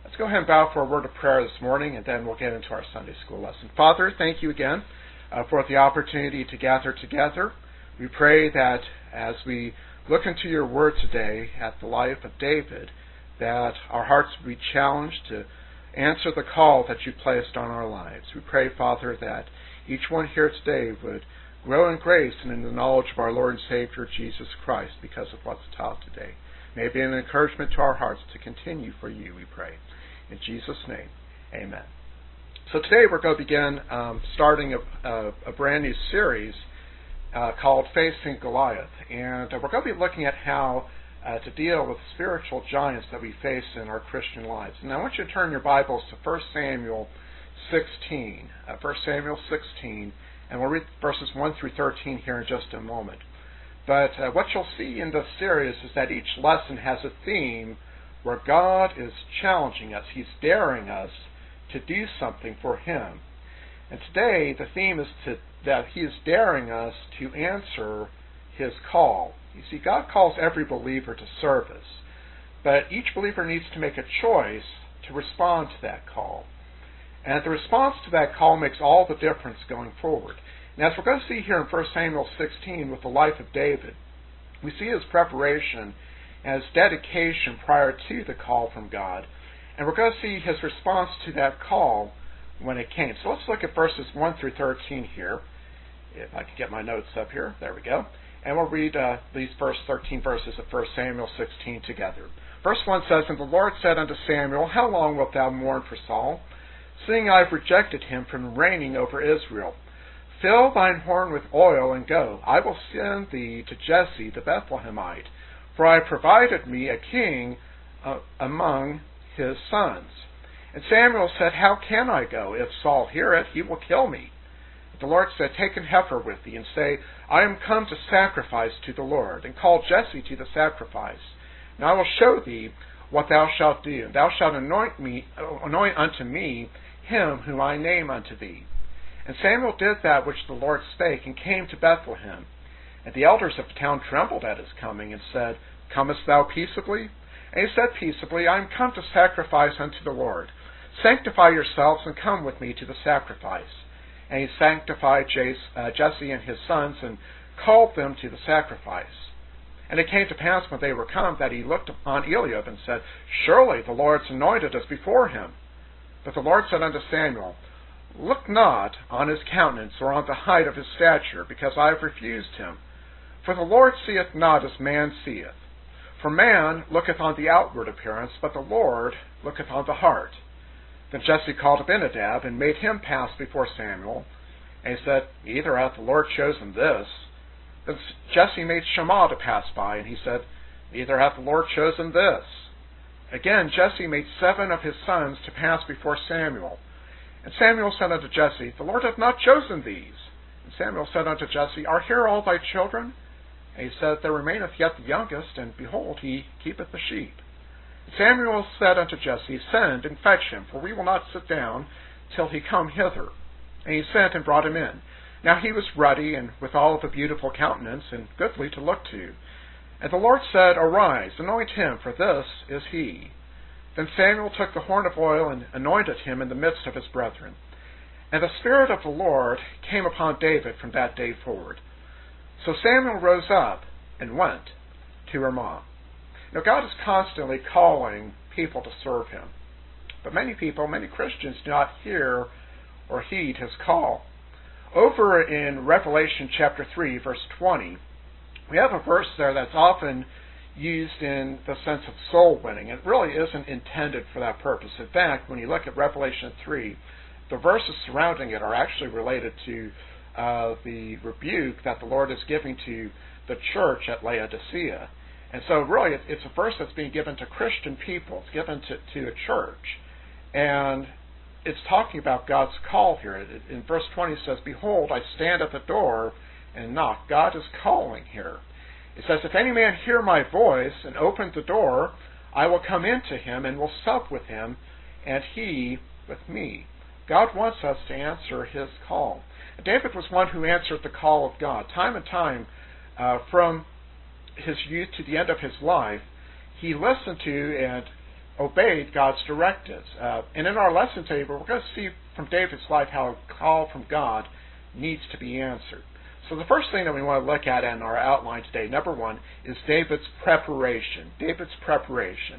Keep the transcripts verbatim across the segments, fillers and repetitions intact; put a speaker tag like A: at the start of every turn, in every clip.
A: Let's go ahead and bow for a word of prayer this morning, and then we'll get into our Sunday school lesson. Father, thank you again uh, for the opportunity to gather together. We pray that as we look into your word today at the life of David, that our hearts will be challenged to answer the call that you placed on our lives. We pray, Father, that each one here today would grow in grace and in the knowledge of our Lord and Savior Jesus Christ because of what's taught today. May it be an encouragement to our hearts to continue for you, we pray. In Jesus' name, amen. So today we're going to begin um, starting a, a, a brand new series uh, called Facing Goliath. And uh, we're going to be looking at how uh, to deal with spiritual giants that we face in our Christian lives. And I want you to turn your Bibles to First Samuel sixteen. Uh, First Samuel sixteen. And we'll read verses one through thirteen here in just a moment. But uh, what you'll see in this series is that each lesson has a theme where God is challenging us. He's daring us to do something for Him. And today the theme is to, that He is daring us to answer His call. You see, God calls every believer to service, but each believer needs to make a choice to respond to that call. And the response to that call makes all the difference going forward. And as we're going to see here in First Samuel sixteen with the life of David, we see his preparation and his dedication prior to the call from God. And we're going to see his response to that call when it came. So let's look at verses one through thirteen here. If I can get my notes up here. There we go. And we'll read uh, these first thirteen verses of First Samuel sixteen together. Verse one says, "And the Lord said unto Samuel, How long wilt thou mourn for Saul, seeing I have rejected him from reigning over Israel? Fill thine horn with oil, and go. I will send thee to Jesse the Bethlehemite, for I have provided me a king uh, among his sons. And Samuel said, How can I go? If Saul hear it, he will kill me. The Lord said, Take an heifer with thee, and say, I am come to sacrifice to the Lord, and call Jesse to the sacrifice. And I will show thee what thou shalt do. Thou shalt anoint me, anoint unto me him whom I name unto thee. And Samuel did that which the Lord spake, and came to Bethlehem. And the elders of the town trembled at his coming, and said, Comest thou peaceably? And he said peaceably, I am come to sacrifice unto the Lord. Sanctify yourselves, and come with me to the sacrifice. And he sanctified Jesse and his sons, and called them to the sacrifice. And it came to pass when they were come, that he looked upon Eliab, and said, Surely the Lord's anointed is before him. But the Lord said unto Samuel, Look not on his countenance, or on the height of his stature, because I have refused him. For the Lord seeth not as man seeth. For man looketh on the outward appearance, but the Lord looketh on the heart. Then Jesse called Abinadab, and made him pass before Samuel. And he said, Neither hath the Lord chosen this. Then Jesse made Shammah to pass by, and he said, Neither hath the Lord chosen this. Again Jesse made seven of his sons to pass before Samuel. And Samuel said unto Jesse, The Lord hath not chosen these. And Samuel said unto Jesse, Are here all thy children? And he said, There remaineth yet the youngest, and behold, he keepeth the sheep. And Samuel said unto Jesse, Send and fetch him, for we will not sit down till he come hither. And he sent and brought him in. Now he was ruddy, and withal of a beautiful countenance, and goodly to look to. And the Lord said, Arise, anoint him, for this is he. Then Samuel took the horn of oil, and anointed him in the midst of his brethren. And the Spirit of the Lord came upon David from that day forward. So Samuel rose up, and went to Ramah. Now God is constantly calling people to serve Him. But many people, many Christians, do not hear or heed His call. Over in Revelation chapter three, verse twenty, we have a verse there that's often used in the sense of soul winning. It really isn't intended for that purpose. In fact, when you look at Revelation three, the verses surrounding it are actually related to uh, the rebuke that the Lord is giving to the church at Laodicea. And so really it's a verse that's being given to Christian people. It's given to, to a church. And it's talking about God's call here. In verse twenty it says, Behold, I stand at the door and knock. God is calling here. It says, If any man hear my voice and open the door, I will come into him and will sup with him, and he with me. God wants us to answer His call. And David was one who answered the call of God. Time and time, uh, from his youth to the end of his life, he listened to and obeyed God's directives. Uh, and in our lesson today, we're going to see from David's life how a call from God needs to be answered. So the first thing that we want to look at in our outline today, number one, is David's preparation. David's preparation.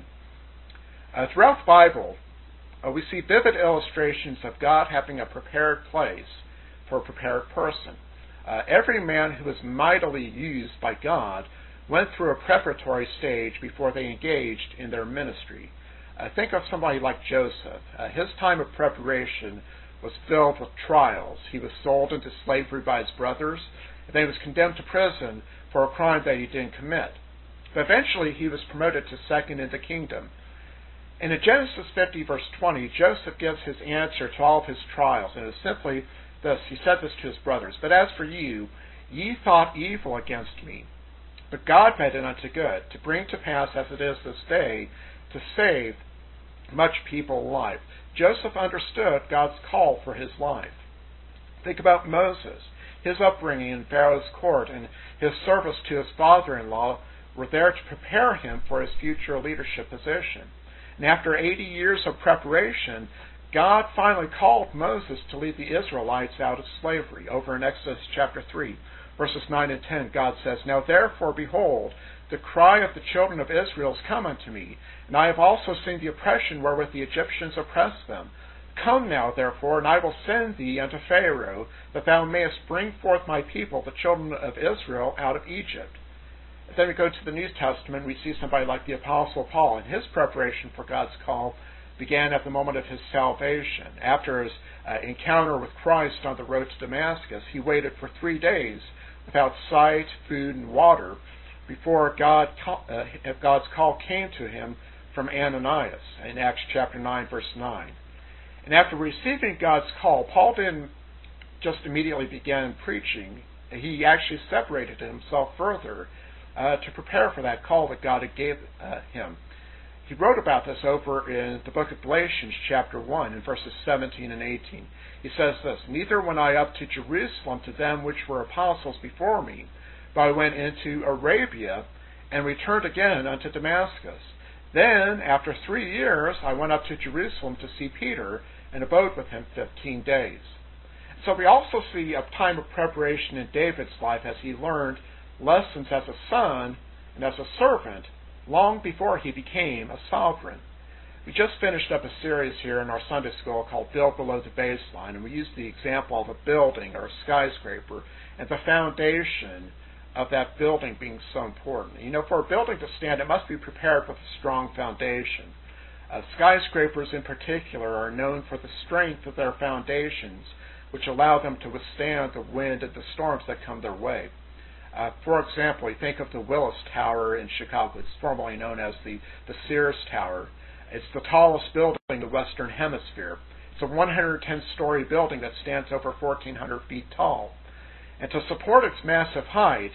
A: Uh, throughout the Bible, uh, we see vivid illustrations of God having a prepared place for a prepared person. Uh, every man who was mightily used by God went through a preparatory stage before they engaged in their ministry. Uh, think of somebody like Joseph. Uh, his time of preparation was filled with trials. He was sold into slavery by his brothers, and then he was condemned to prison for a crime that he didn't commit. But eventually he was promoted to second in the kingdom. And in Genesis fifty, verse twenty, Joseph gives his answer to all of his trials, and it is simply this. He said this to his brothers, "But as for you, ye thought evil against me, but God meant it unto good, to bring to pass as it is this day, to save much people alive." Joseph understood God's call for his life. Think about Moses. His upbringing in Pharaoh's court and his service to his father-in-law were there to prepare him for his future leadership position. And after eighty years of preparation, God finally called Moses to lead the Israelites out of slavery. Over in Exodus chapter three, verses nine and ten, God says, "Now therefore, behold, the cry of the children of Israel is come unto me, and I have also seen the oppression wherewith the Egyptians oppress them. Come now, therefore, and I will send thee unto Pharaoh, that thou mayest bring forth my people, the children of Israel, out of Egypt." And then we go to the New Testament, we see somebody like the Apostle Paul, and his preparation for God's call began at the moment of his salvation. After his uh, encounter with Christ on the road to Damascus, he waited for three days without sight, food, and water before God, uh, God's call came to him from Ananias in Acts chapter nine, verse nine. And after receiving God's call, Paul didn't just immediately begin preaching. He actually separated himself further uh, to prepare for that call that God had gave uh, him. He wrote about this over in the book of Galatians chapter one in verses seventeen and eighteen. He says this, "Neither went I up to Jerusalem to them which were apostles before me, but I went into Arabia and returned again unto Damascus. Then, after three years, I went up to Jerusalem to see Peter and abode with him fifteen days." So we also see a time of preparation in David's life as he learned lessons as a son and as a servant long before he became a sovereign. We just finished up a series here in our Sunday school called Build Below the Baseline, and we used the example of a building or a skyscraper and the foundation of that building being so important. You know, for a building to stand, it must be prepared with a strong foundation. Uh, skyscrapers in particular are known for the strength of their foundations, which allow them to withstand the wind and the storms that come their way. Uh, for example, you think of the Willis Tower in Chicago. It's formerly known as the, the Sears Tower. It's the tallest building in the Western Hemisphere. It's a one hundred ten story building that stands over fourteen hundred feet tall. And to support its massive height,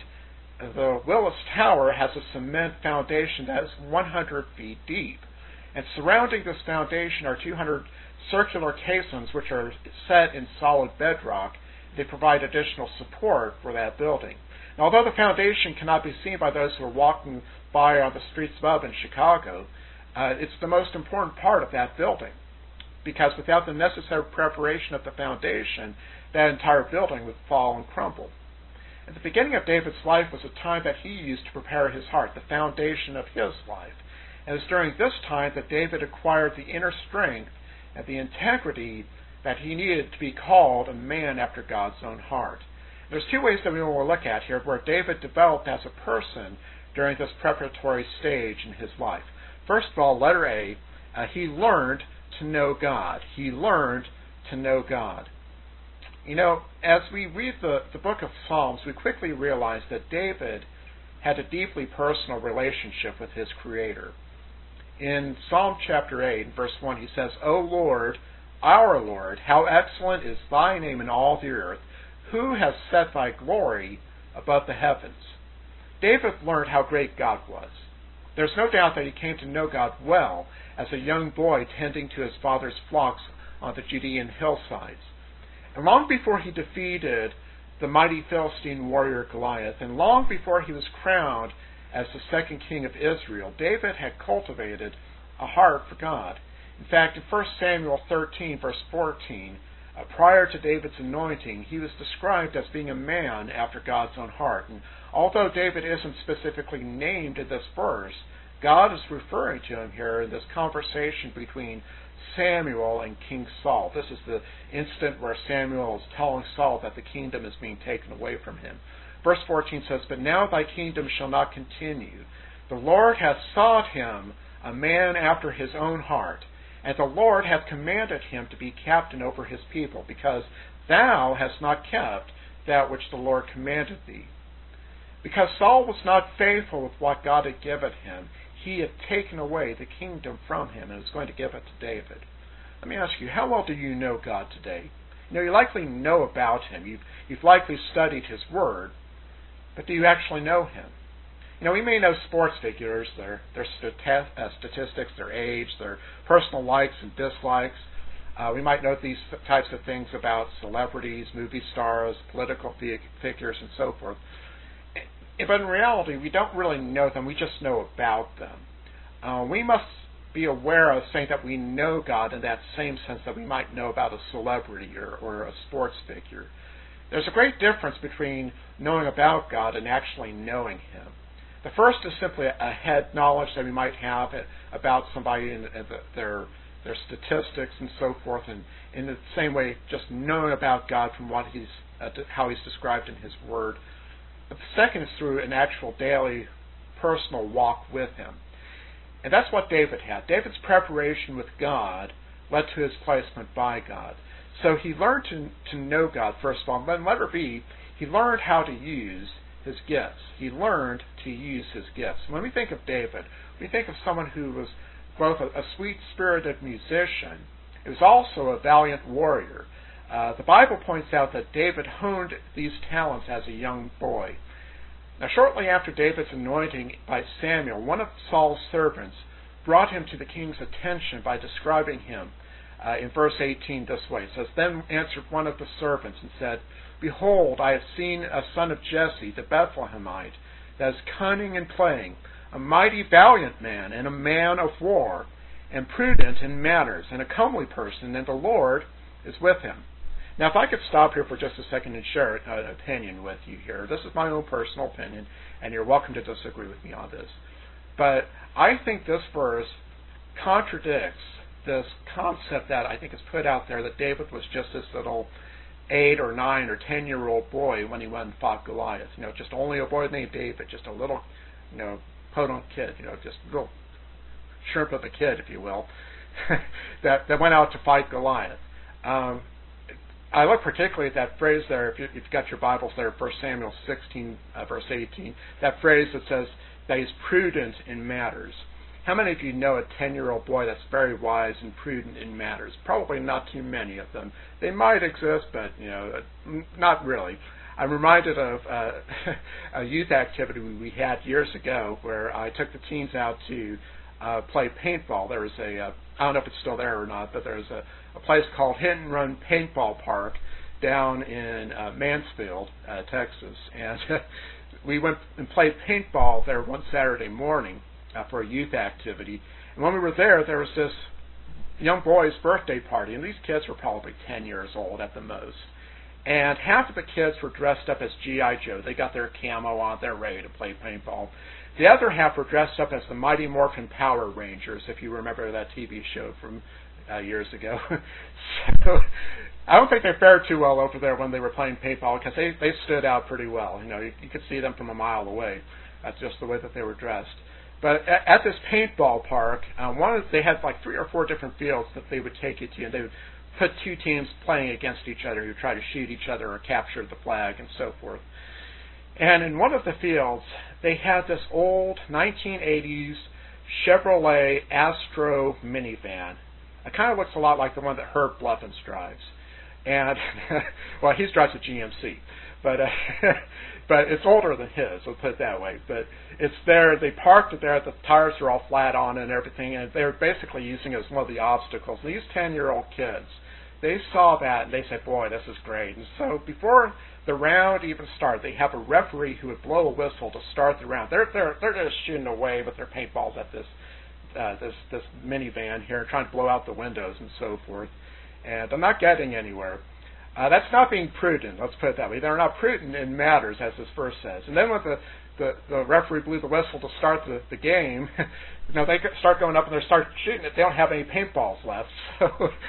A: the Willis Tower has a cement foundation that is one hundred feet deep. And surrounding this foundation are two hundred circular caissons which are set in solid bedrock. They provide additional support for that building. Now, although the foundation cannot be seen by those who are walking by on the streets above in Chicago, uh, it's the most important part of that building. Because without the necessary preparation of the foundation, that entire building would fall and crumble. At the beginning of David's life was a time that he used to prepare his heart, the foundation of his life. And it was during this time that David acquired the inner strength and the integrity that he needed to be called a man after God's own heart. There's two ways that we will look at here where David developed as a person during this preparatory stage in his life. First of all, letter A, uh, he learned to know God. He learned to know God. You know, as we read the, the book of Psalms, we quickly realize that David had a deeply personal relationship with his Creator. In Psalm chapter eight, verse one, he says, "O Lord, our Lord, how excellent is thy name in all the earth. Who has set thy glory above the heavens?" David learned how great God was. There's no doubt that he came to know God well as a young boy tending to his father's flocks on the Judean hillsides. And long before he defeated the mighty Philistine warrior Goliath, and long before he was crowned as the second king of Israel, David had cultivated a heart for God. In fact, in First Samuel thirteen, verse fourteen, uh, prior to David's anointing, he was described as being a man after God's own heart. And although David isn't specifically named in this verse, God is referring to him here in this conversation between Samuel and King Saul. This is the instant where Samuel is telling Saul that the kingdom is being taken away from him. Verse fourteen says, "But now thy kingdom shall not continue. The Lord hath sought him a man after his own heart, and the Lord hath commanded him to be captain over his people, because thou hast not kept that which the Lord commanded thee." Because Saul was not faithful with what God had given him, he had taken away the kingdom from him and was going to give it to David. Let me ask you, how well do you know God today? You know, you likely know about him. You've, you've likely studied his word, but do you actually know him? You know, we may know sports figures, their, their stati- uh, statistics, their age, their personal likes and dislikes. Uh, we might know these types of things about celebrities, movie stars, political fig- figures, and so forth. But in reality, we don't really know them. We just know about them. Uh, we must be aware of saying that we know God in that same sense that we might know about a celebrity or, or a sports figure. There's a great difference between knowing about God and actually knowing him. The first is simply a head knowledge that we might have about somebody and their their statistics and so forth, and in the same way, just knowing about God from what he's uh, how he's described in his word. But the second is through an actual daily personal walk with him. And that's what David had. David's preparation with God led to his placement by God. So he learned to, to know God, first of all. Then letter B, he learned how to use his gifts. He learned to use his gifts. When we think of David, we think of someone who was both a, a sweet-spirited musician. He was also a valiant warrior. Uh, the Bible points out that David honed these talents as a young boy. Now, shortly after David's anointing by Samuel, one of Saul's servants brought him to the king's attention by describing him uh, in verse eighteen this way. It says, "Then answered one of the servants and said, Behold, I have seen a son of Jesse, the Bethlehemite, that is cunning in playing, a mighty valiant man, and a man of war, and prudent in manners, and a comely person, and the Lord is with him." Now, if I could stop here for just a second and share an opinion with you here. This is my own personal opinion, and you're welcome to disagree with me on this. But I think this verse contradicts this concept that I think is put out there that David was just this little eight or nine or ten-year-old boy when he went and fought Goliath. You know, just only a boy named David, just a little, you know, podunk kid, you know, just a little shrimp of a kid, if you will, that, that went out to fight Goliath. Um, I look particularly at that phrase there, if, you, if you've got your Bibles there, First Samuel sixteen, uh, verse eighteen, that phrase that says that he's prudent in matters. How many of you know a ten-year-old boy that's very wise and prudent in matters? Probably not too many of them. They might exist, but, you know, not really. I'm reminded of uh, a youth activity we had years ago where I took the teens out to uh, play paintball. There was a, uh, I don't know if it's still there or not, but there's a, a place called Hit and Run Paintball Park down in uh, Mansfield, uh, Texas. And we went and played paintball there one Saturday morning uh, for a youth activity. And when we were there, there was this young boy's birthday party, and these kids were probably ten years old at the most. And half of the kids were dressed up as G I Joe. They got their camo on, they're ready to play paintball. The other half were dressed up as the Mighty Morphin Power Rangers, if you remember that T V show from uh, years ago. So I don't think they fared too well over there when they were playing paintball, because they, they stood out pretty well. You know, you, you could see them from a mile away. That's just the way that they were dressed. But at, at this paintball park, um, one of, they had like three or four different fields that they would take you to, and they would put two teams playing against each other who try to shoot each other or capture the flag and so forth. And in one of the fields, they had this old nineteen eighties Chevrolet Astro minivan. It kind of looks a lot like the one that Herb Blevins drives. And, well, he drives a G M C. But uh, but it's older than his, we'll put it that way. But it's there, they parked it there, the tires are all flat on and everything, and they're basically using it as one of the obstacles. These ten-year-old kids, they saw that and they said, boy, this is great. And so before the round even started, they have a referee who would blow a whistle to start the round. They're they're they're just shooting away with their paintballs at this uh, this this minivan here, trying to blow out the windows and so forth, and I'm not getting anywhere. Uh, that's not being prudent. Let's put it that way. They're not prudent in matters, as this verse says. And then when the the, the referee blew the whistle to start the, the game, you know, they start going up and they start shooting it. They don't have any paintballs left, so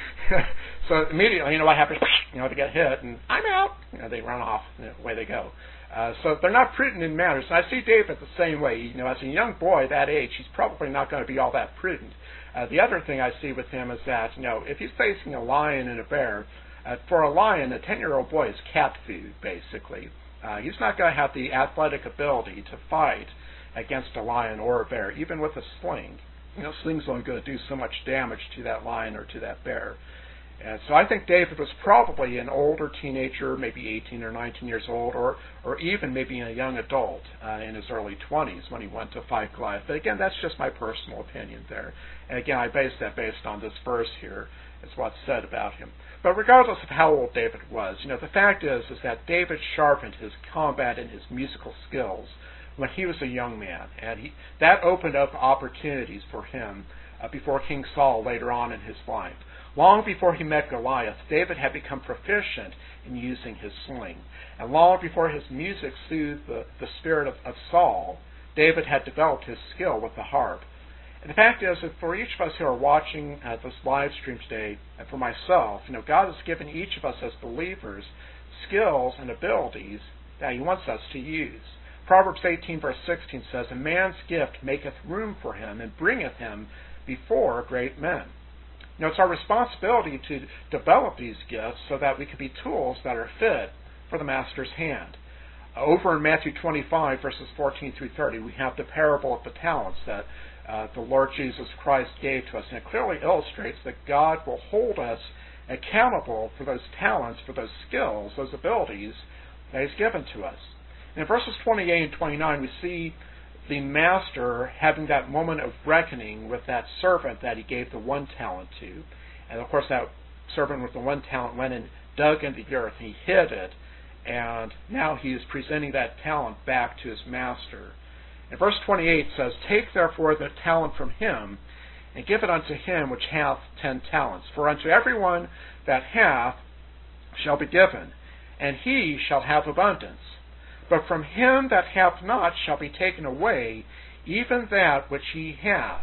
A: so immediately, you know, what happens? You know, they get hit, and I'm out. You know, they run off. You know, away they go. Uh, so they're not prudent in matters. And I see David the same way. You know, as a young boy that age, he's probably not going to be all that prudent. Uh, the other thing I see with him is that, you know, if he's facing a lion and a bear, uh, for a lion, a ten-year-old boy is cat food, basically. Uh, he's not going to have the athletic ability to fight against a lion or a bear, even with a sling. You know, sling's only going to do so much damage to that lion or to that bear. And so I think David was probably an older teenager, maybe eighteen or nineteen years old, or or even maybe a young adult uh, in his early twenties when he went to fight Goliath. But again, that's just my personal opinion there. And again, I base that based on this verse here, is what's said about him. But regardless of how old David was, you know, the fact is is that David sharpened his combat and his musical skills when he was a young man, and he, that opened up opportunities for him uh, before King Saul later on in his life. Long before he met Goliath, David had become proficient in using his sling. And long before his music soothed the, the spirit of, of Saul, David had developed his skill with the harp. And the fact is that for each of us who are watching uh, this live stream today, and for myself, you know, God has given each of us as believers skills and abilities that He wants us to use. Proverbs eighteen verse sixteen says, "A man's gift maketh room for him, and bringeth him before great men." You know, it's our responsibility to develop these gifts so that we can be tools that are fit for the Master's hand. Uh, over in Matthew twenty-five, verses fourteen through thirty, we have the parable of the talents that uh, the Lord Jesus Christ gave to us. And it clearly illustrates that God will hold us accountable for those talents, for those skills, those abilities that He's given to us. And in verses twenty-eight and twenty-nine, we see the master having that moment of reckoning with that servant that he gave the one talent to. And of course that servant with the one talent went and dug into the earth, and he hid it, and now he is presenting that talent back to his master. And verse twenty-eight says, "Take therefore the talent from him, and give it unto him which hath ten talents. For unto everyone that hath shall be given, and he shall have abundance. But from him that hath not shall be taken away even that which he hath."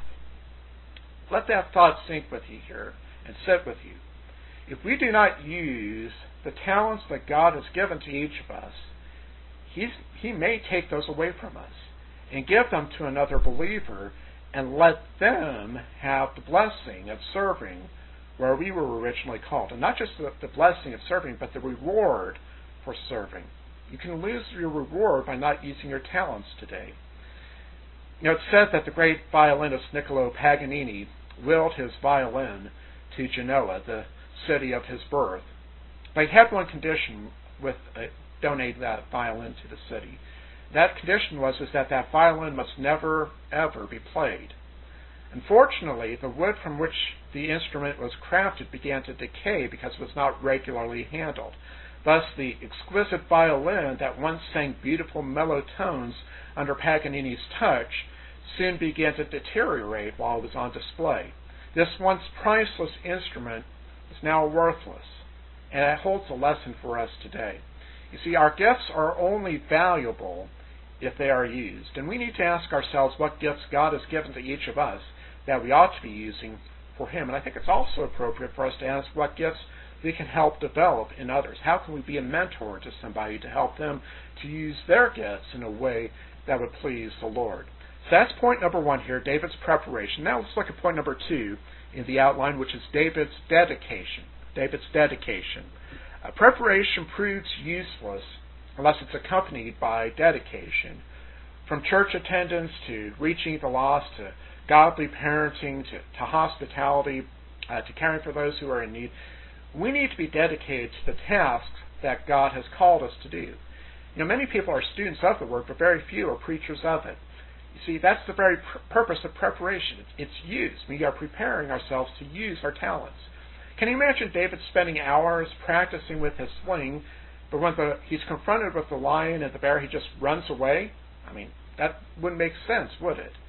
A: Let that thought sink with you here and sit with you. If we do not use the talents that God has given to each of us, he's, He may take those away from us and give them to another believer and let them have the blessing of serving where we were originally called. And not just the, the blessing of serving, but the reward for serving. You can lose your reward by not using your talents today. You know, it's said that the great violinist Niccolo Paganini willed his violin to Genoa, the city of his birth. But he had one condition with uh, donating that violin to the city. That condition was is that that violin must never, ever be played. Unfortunately, the wood from which the instrument was crafted began to decay because it was not regularly handled. Thus, the exquisite violin that once sang beautiful mellow tones under Paganini's touch soon began to deteriorate while it was on display. This once priceless instrument is now worthless, and it holds a lesson for us today. You see, our gifts are only valuable if they are used, and we need to ask ourselves what gifts God has given to each of us that we ought to be using for Him. And I think it's also appropriate for us to ask what gifts we can help develop in others. How can we be a mentor to somebody to help them to use their gifts in a way that would please the Lord? So that's point number one here, David's preparation. Now let's look at point number two in the outline, which is David's dedication. David's dedication. Uh, preparation proves useless unless it's accompanied by dedication. From church attendance to reaching the lost to godly parenting to, to hospitality uh, to caring for those who are in need, we need to be dedicated to the tasks that God has called us to do. You know, many people are students of the Word, but very few are preachers of it. You see, that's the very pr- purpose of preparation. It's, it's use. We are preparing ourselves to use our talents. Can you imagine David spending hours practicing with his sling, but when the, he's confronted with the lion and the bear, he just runs away? I mean, that wouldn't make sense, would it?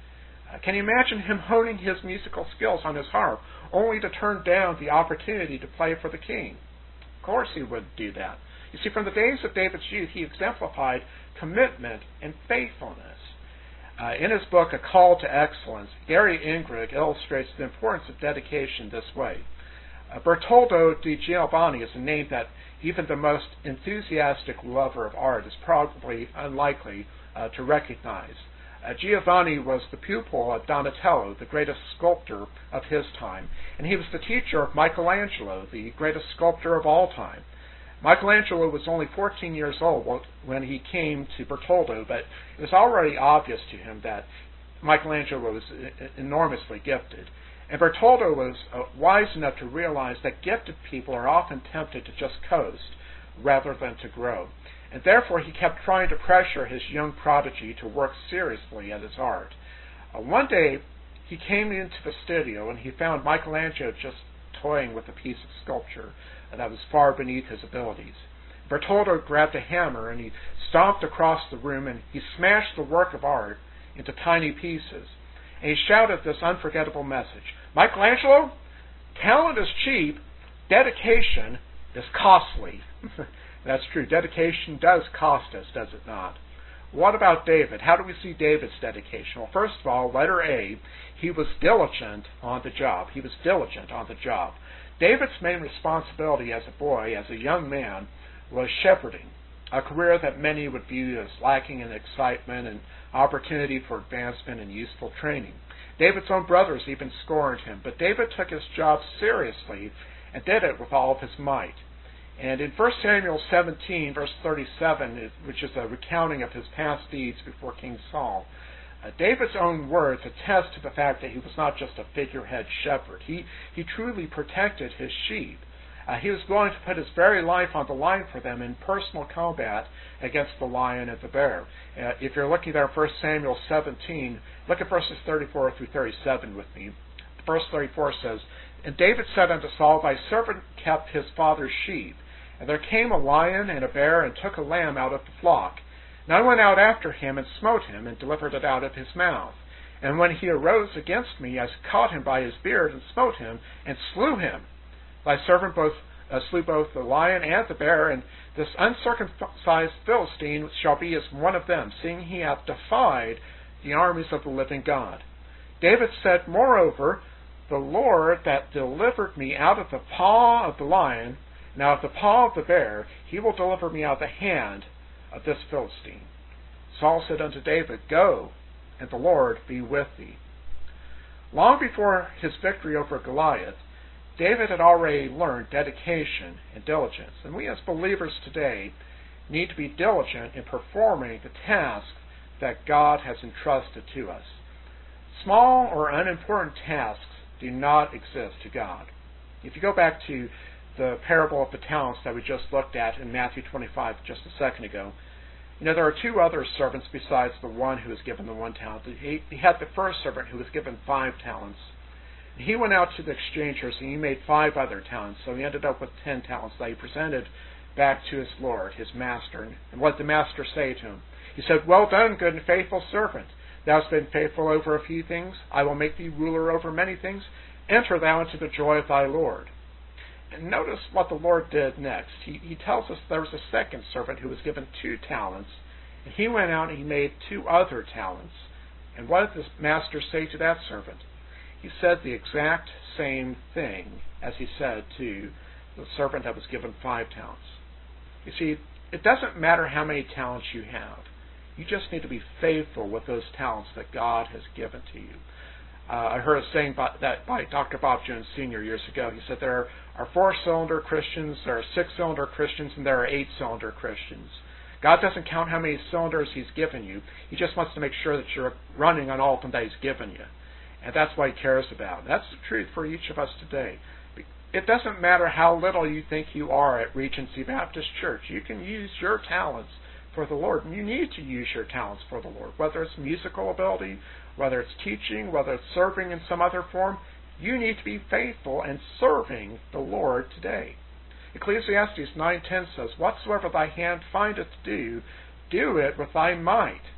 A: Uh, can you imagine him honing his musical skills on his harp, only to turn down the opportunity to play for the king? Of course he would do that. You see, from the days of David's youth, he exemplified commitment and faithfulness. Uh, in his book, A Call to Excellence, Gary Ingrig illustrates the importance of dedication this way. Uh, Bertoldo di Giovanni is a name that even the most enthusiastic lover of art is probably unlikely uh, to recognize. Uh, Giovanni was the pupil of Donatello, the greatest sculptor of his time, and he was the teacher of Michelangelo, the greatest sculptor of all time. Michelangelo was only fourteen years old when he came to Bertoldo, but it was already obvious to him that Michelangelo was enormously gifted. And Bertoldo was uh, wise enough to realize that gifted people are often tempted to just coast rather than to grow. And therefore he kept trying to pressure his young prodigy to work seriously at his art. Uh, one day he came into the studio and he found Michelangelo just toying with a piece of sculpture that was far beneath his abilities. Bertoldo grabbed a hammer and he stomped across the room and he smashed the work of art into tiny pieces. And he shouted this unforgettable message: Michelangelo, talent is cheap, dedication is costly. That's true. Dedication does cost us, does it not? What about David? How do we see David's dedication? Well, first of all, letter A, he was diligent on the job. He was diligent on the job. David's main responsibility as a boy, as a young man, was shepherding, a career that many would view as lacking in excitement and opportunity for advancement and useful training. David's own brothers even scorned him, but David took his job seriously and did it with all of his might. And in First Samuel seventeen, verse thirty-seven, which is a recounting of his past deeds before King Saul, uh, David's own words attest to the fact that he was not just a figurehead shepherd. He, he truly protected his sheep. Uh, he was willing to put his very life on the line for them in personal combat against the lion and the bear. Uh, if you're looking there at First Samuel seventeen, look at verses thirty-four through thirty-seven with me. Verse thirty-four says, And David said unto Saul, Thy servant kept his father's sheep. And there came a lion and a bear, and took a lamb out of the flock. And I went out after him, and smote him, and delivered it out of his mouth. And when he arose against me, I caught him by his beard, and smote him, and slew him. Thy servant both uh, slew both the lion and the bear, and this uncircumcised Philistine shall be as one of them, seeing he hath defied the armies of the living God. David said, Moreover, the Lord that delivered me out of the paw of the lion, now of the paw of the bear, he will deliver me out of the hand of this Philistine. Saul said unto David, Go, and the Lord be with thee. Long before his victory over Goliath, David had already learned dedication and diligence. And we as believers today need to be diligent in performing the tasks that God has entrusted to us. Small or unimportant tasks do not exist to God. If you go back to the parable of the talents that we just looked at in Matthew twenty-five just a second ago, you know, there are two other servants besides the one who was given the one talent. He, he had the first servant who was given five talents. He went out to the exchangers and he made five other talents, so he ended up with ten talents that he presented back to his Lord, his master. And what did the master say to him? He said, Well done, good and faithful servant. Thou hast been faithful over a few things. I will make thee ruler over many things. Enter thou into the joy of thy Lord. And notice what the Lord did next. He, he tells us there was a second servant who was given two talents, and he went out and he made two other talents. And what did the master say to that servant? He said the exact same thing as he said to the servant that was given five talents. You see, it doesn't matter how many talents you have. You just need to be faithful with those talents that God has given to you. Uh, I heard a saying by, that by Doctor Bob Jones Senior years ago. He said there are four-cylinder Christians, there are six-cylinder Christians, and there are eight-cylinder Christians. God doesn't count how many cylinders He's given you. He just wants to make sure that you're running on all of them that He's given you. And that's what He cares about. That's the truth for each of us today. It doesn't matter how little you think you are at Regency Baptist Church. You can use your talents for the Lord. And you need to use your talents for the Lord. Whether it's musical ability, whether it's teaching, whether it's serving in some other form, you need to be faithful and serving the Lord today. Ecclesiastes nine ten says, Whatsoever thy hand findeth to do, do it with thy might.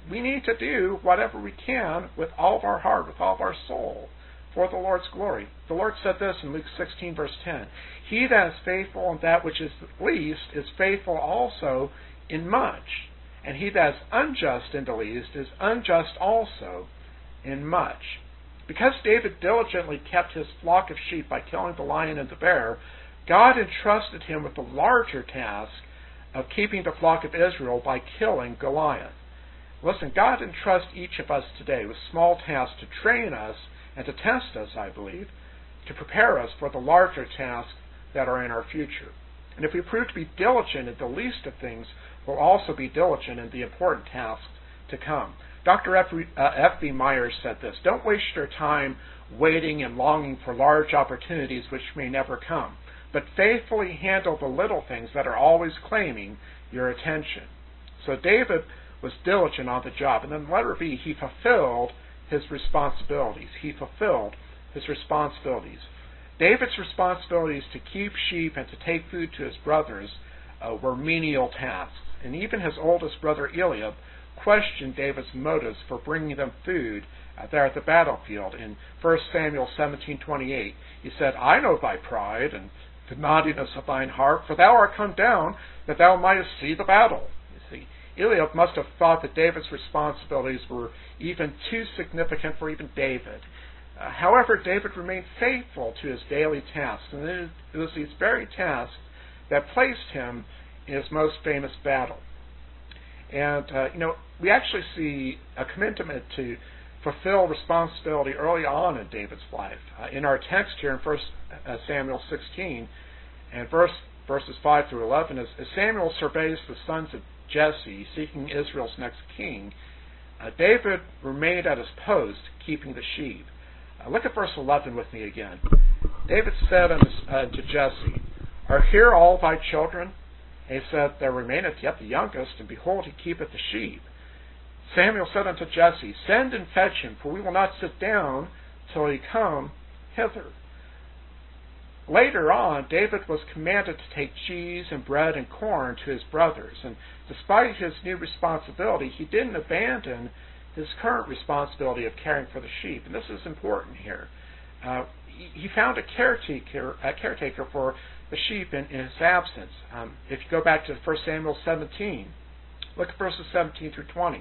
A: we need to do whatever we can with all of our heart, with all of our soul, for the Lord's glory. The Lord said this in Luke sixteen, verse ten. He that is faithful in that which is least is faithful also in much. And he that is unjust in the least is unjust also in much. Because David diligently kept his flock of sheep by killing the lion and the bear, God entrusted him with the larger task of keeping the flock of Israel by killing Goliath. Listen, God entrusts each of us today with small tasks to train us and to test us, I believe, to prepare us for the larger tasks that are in our future. And if we prove to be diligent in the least of things, we'll also be diligent in the important tasks to come. Doctor F. B. Myers said this: don't waste your time waiting and longing for large opportunities which may never come, but faithfully handle the little things that are always claiming your attention. So David was diligent on the job. And then letter B, he fulfilled his responsibilities. He fulfilled his responsibilities. David's responsibilities to keep sheep and to take food to his brothers uh, were menial tasks. And even his oldest brother Eliab questioned David's motives for bringing them food uh, there at the battlefield. In First Samuel seventeen twenty-eight, he said, I know thy pride and the naughtiness of thine heart, for thou art come down that thou mightest see the battle. You see, Eliab must have thought that David's responsibilities were even too significant for even David. Uh, however, David remained faithful to his daily tasks, and it was these very tasks that placed him in his most famous battle. And, uh, you know, we actually see a commitment to fulfill responsibility early on in David's life. Uh, in our text here in First Samuel sixteen, and verse, verses five through eleven, as, as Samuel surveys the sons of Jesse, seeking Israel's next king, uh, David remained at his post, keeping the sheep. Uh, look at verse eleven with me again. David said unto uh, to Jesse, Are here all thy children? And he said, There remaineth yet the youngest, and behold, he keepeth the sheep. Samuel said unto Jesse, Send and fetch him, for we will not sit down till he come hither. Later on, David was commanded to take cheese and bread and corn to his brothers, and despite his new responsibility, he didn't abandon his current responsibility of caring for the sheep. And this is important here. Uh, he found a caretaker, a caretaker for the sheep in, in his absence. Um, if you go back to First Samuel seventeen, look at verses seventeen through twenty.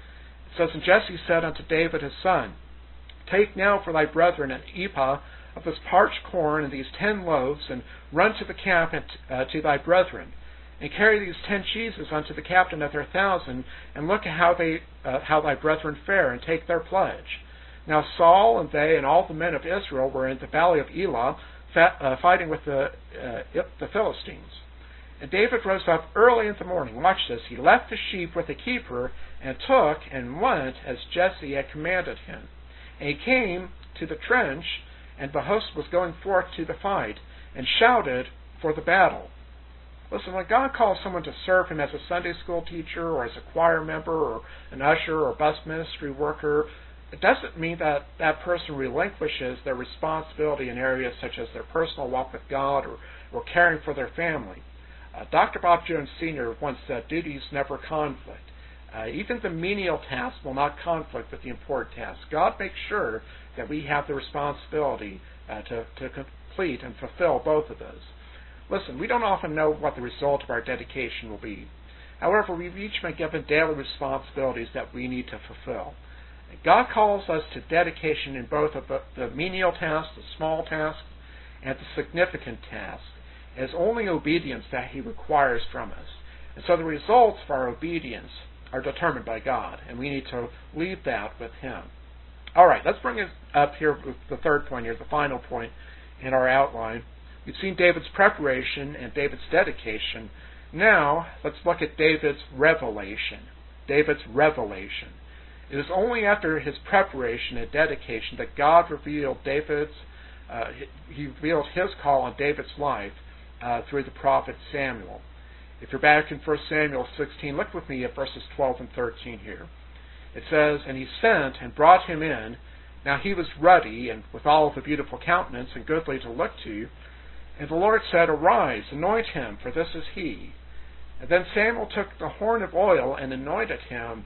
A: It says, And Jesse said unto David his son, Take now for thy brethren an ephah of this parched corn and these ten loaves, and run to the camp and uh, to thy brethren, and carry these ten cheeses unto the captain of their thousand, and look at how they uh, how thy brethren fare, and take their pledge. Now Saul and they and all the men of Israel were in the valley of Elah, fa- uh, fighting with the uh, the Philistines. And David rose up early in the morning. Watch this. He left the sheep with the keeper, and took and went as Jesse had commanded him. And he came to the trench, and the host was going forth to the fight, and shouted for the battle. Listen, when God calls someone to serve him as a Sunday school teacher, or as a choir member, or an usher, or a bus ministry worker, it doesn't mean that that person relinquishes their responsibility in areas such as their personal walk with God, or, or caring for their family. Uh, Doctor Bob Jones Senior once said, duties never conflict. Uh, even the menial tasks will not conflict with the important tasks. God makes sure that we have the responsibility uh, to, to complete and fulfill both of those. Listen, we don't often know what the result of our dedication will be. However, we've each been given daily responsibilities that we need to fulfill. God calls us to dedication in both of the, the menial tasks, the small tasks, and the significant tasks. It's only obedience that he requires from us. And so the results of our obedience are determined by God, and we need to leave that with him. All right, let's bring it up here with the third point here, the final point in our outline. We've seen David's preparation and David's dedication. Now, let's look at David's revelation. David's revelation. It is only after his preparation and dedication that God revealed David's, uh, he revealed his call on David's life uh, through the prophet Samuel. If you're back in First Samuel sixteen, look with me at verses twelve and thirteen here. It says, And he sent and brought him in. Now he was ruddy, and withal of a beautiful countenance, and goodly to look to. And the Lord said, Arise, anoint him, for this is he. And then Samuel took the horn of oil and anointed him,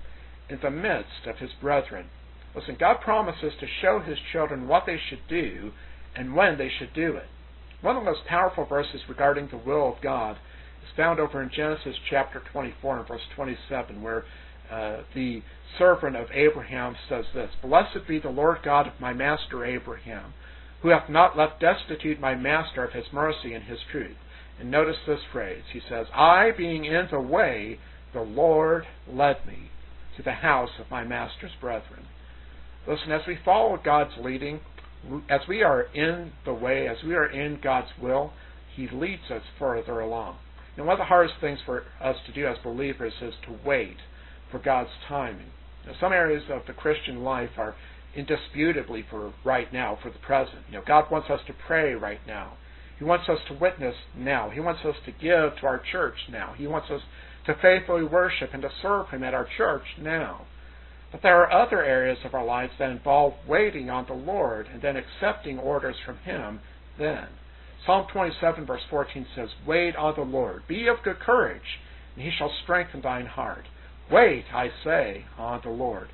A: in the midst of his brethren. Listen, God promises to show his children what they should do and when they should do it. One of the most powerful verses regarding the will of God is found over in Genesis chapter twenty-four and verse twenty-seven, where uh, the servant of Abraham says this, "Blessed be the Lord God of my master Abraham, who hath not left destitute my master of his mercy and his truth." And notice this phrase. He says, "I, being in the way, the Lord led me to the house of my master's brethren." Listen, as we follow God's leading, as we are in the way, as we are in God's will, he leads us further along. And one of the hardest things for us to do as believers is to wait for God's timing. Now, some areas of the Christian life are indisputably for right now, for the present. You know, God wants us to pray right now. He wants us to witness now. He wants us to give to our church now. He wants us to faithfully worship and to serve him at our church now. But there are other areas of our lives that involve waiting on the Lord and then accepting orders from him then. Psalm twenty-seven verse fourteen says, "Wait on the Lord, be of good courage, and he shall strengthen thine heart. Wait, I say, on the Lord."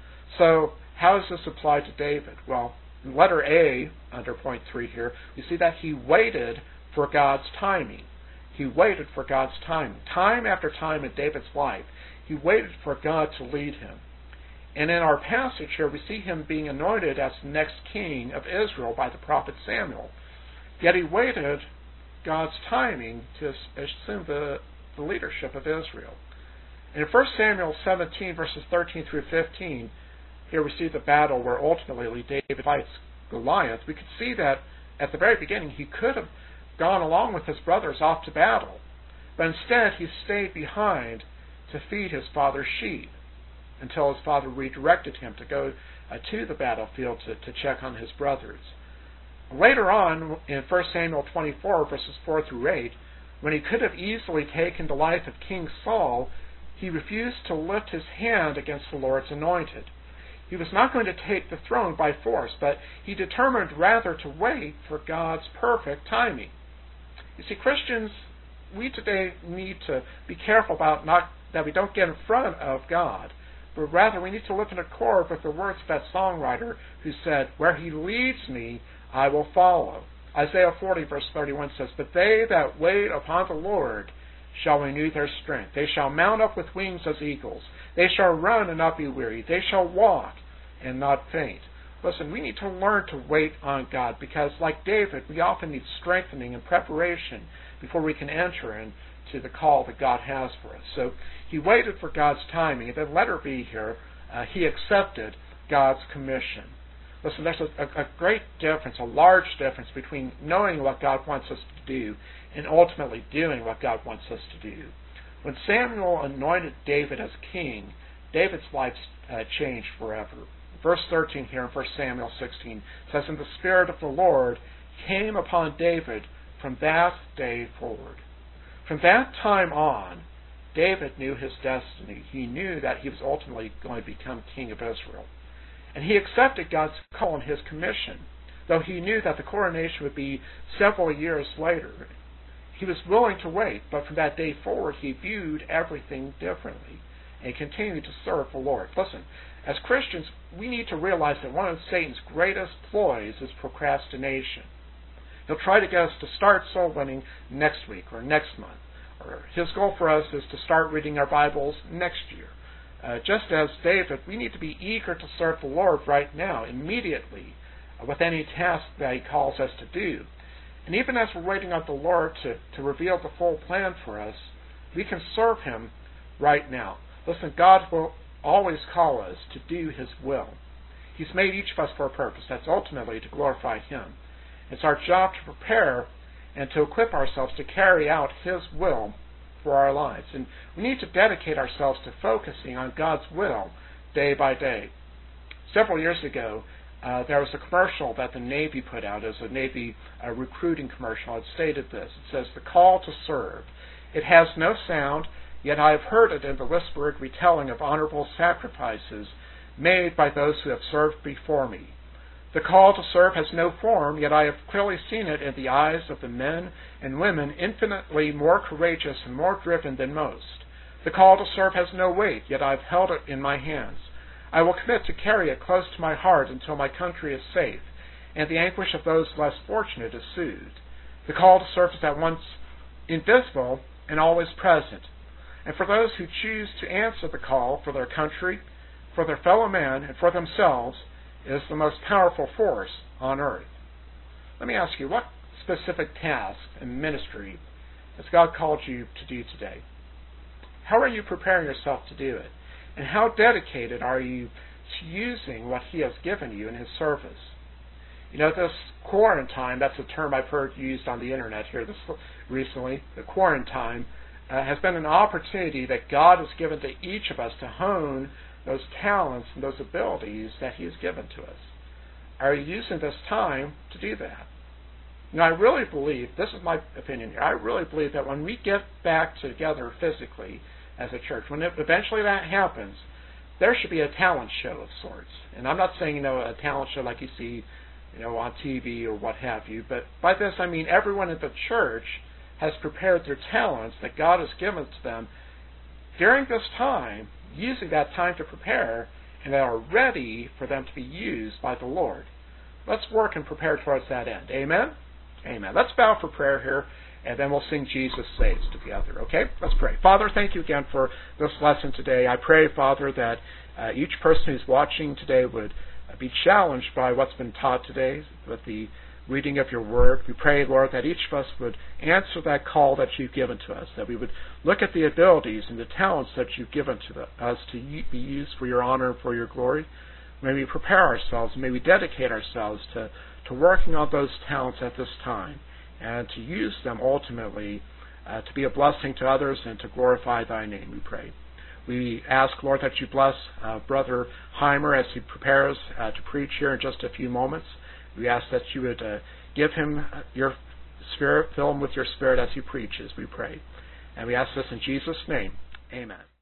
A: So, how does this apply to David? Well, in letter A, under point three here, we see that he waited for God's timing. He waited for God's timing. Time after time in David's life, he waited for God to lead him. And in our passage here, we see him being anointed as the next king of Israel by the prophet Samuel. Yet he waited God's timing to assume the, the leadership of Israel. And in First Samuel seventeen, verses thirteen through fifteen, here we see the battle where ultimately David fights Goliath. We could see that at the very beginning he could have gone along with his brothers off to battle. But instead he stayed behind to feed his father's sheep until his father redirected him to go uh, to the battlefield to, to check on his brothers. Later on, in First Samuel twenty-four, verses four through eight, when he could have easily taken the life of King Saul, he refused to lift his hand against the Lord's anointed. He was not going to take the throne by force, but he determined rather to wait for God's perfect timing. You see, Christians, we today need to be careful about not that we don't get in front of God, but rather we need to live in accord with the words of that songwriter who said, "Where he leads me, I will follow." Isaiah forty, verse thirty-one says, "But they that wait upon the Lord shall renew their strength. They shall mount up with wings as eagles. They shall run and not be weary. They shall walk and not faint." Listen, we need to learn to wait on God because, like David, we often need strengthening and preparation before we can enter into the call that God has for us. So he waited for God's timing. And then letter B here, uh, he accepted God's commission. Listen, there's a, a, a great difference, a large difference between knowing what God wants us to do and ultimately doing what God wants us to do. When Samuel anointed David as king, David's life uh, changed forever. Verse thirteen here in First Samuel sixteen says, "And the Spirit of the Lord came upon David from that day forward." From that time on, David knew his destiny. He knew that he was ultimately going to become king of Israel. And he accepted God's call and his commission, though he knew that the coronation would be several years later. He was willing to wait, but from that day forward, he viewed everything differently and continued to serve the Lord. Listen, as Christians, we need to realize that one of Satan's greatest ploys is procrastination. He'll try to get us to start soul winning next week or next month. Or his goal for us is to start reading our Bibles next year. Uh, just as David, we need to be eager to serve the Lord right now, immediately, uh, with any task that he calls us to do. And even as we're waiting on the Lord to, to reveal the full plan for us, we can serve him right now. Listen, God will always call us to do his will. He's made each of us for a purpose. That's ultimately to glorify him. It's our job to prepare and to equip ourselves to carry out his will for our lives. And we need to dedicate ourselves to focusing on God's will day by day. Several years ago, uh, there was a commercial that the Navy put out as a Navy uh, recruiting commercial. It stated this. It says, "The call to serve. It has no sound, yet I have heard it in the whispered retelling of honorable sacrifices made by those who have served before me. The call to serve has no form, yet I have clearly seen it in the eyes of the men and women infinitely more courageous and more driven than most. The call to serve has no weight, yet I've held it in my hands. I will commit to carry it close to my heart until my country is safe, and the anguish of those less fortunate is soothed. The call to serve is at once invisible and always present. And for those who choose to answer the call for their country, for their fellow man, and for themselves, it is the most powerful force on earth. Let me ask you, what specific task and ministry has God called you to do today? How are you preparing yourself to do it? And how dedicated are you to using what He has given you in His service? You know, this quarantine, that's a term I've heard used on the internet here this recently, the quarantine, uh, has been an opportunity that God has given to each of us to hone those talents and those abilities that He has given to us. Are you using this time to do that? You know, I really believe, this is my opinion here, I really believe that when we get back together physically as a church, when it, eventually that happens, there should be a talent show of sorts. And I'm not saying, you know, a talent show like you see, you know, on T V or what have you, but by this I mean everyone at the church has prepared their talents that God has given to them during this time, using that time to prepare, and they are ready for them to be used by the Lord. Let's work and prepare towards that end. Amen? Amen. Let's bow for prayer here, and then we'll sing Jesus Saves together. Okay? Let's pray. Father, thank you again for this lesson today. I pray, Father, that uh, each person who's watching today would uh, be challenged by what's been taught today with the reading of your word. We pray, Lord, that each of us would answer that call that you've given to us, that we would look at the abilities and the talents that you've given to the, us to be used for your honor and for your glory. May we prepare ourselves, may we dedicate ourselves to, to working on those talents at this time and to use them ultimately uh, to be a blessing to others and to glorify thy name, we pray. We ask, Lord, that you bless uh, Brother Heimer as he prepares uh, to preach here in just a few moments. We ask that you would uh, give him your Spirit, fill him with your Spirit as he preaches, we pray. And we ask this in Jesus' name. Amen.